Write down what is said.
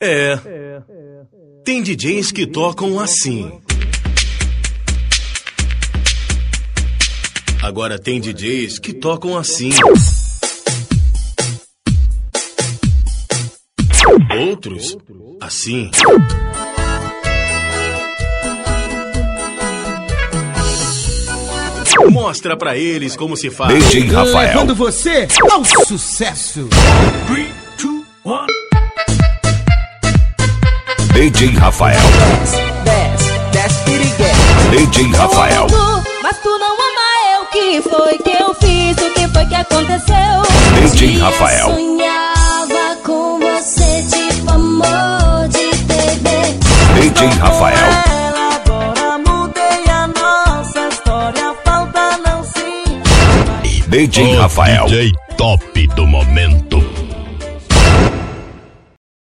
Tem DJs que tocam assim. Agora tem DJs que tocam assim. Outros, assim. Mostra pra eles como se faz. DJ Rafael. Levando você ao sucesso. 3, 2, 1. DJ Rafael. DJ Rafael. Mas tu não ama eu, que foi que eu fiz, o que foi que aconteceu? DJ Rafael. Sonhava com você, tipo amor de TV. DJ Rafael. Agora mudei a nossa história, falta não se. DJ Rafael. DJ top do momento.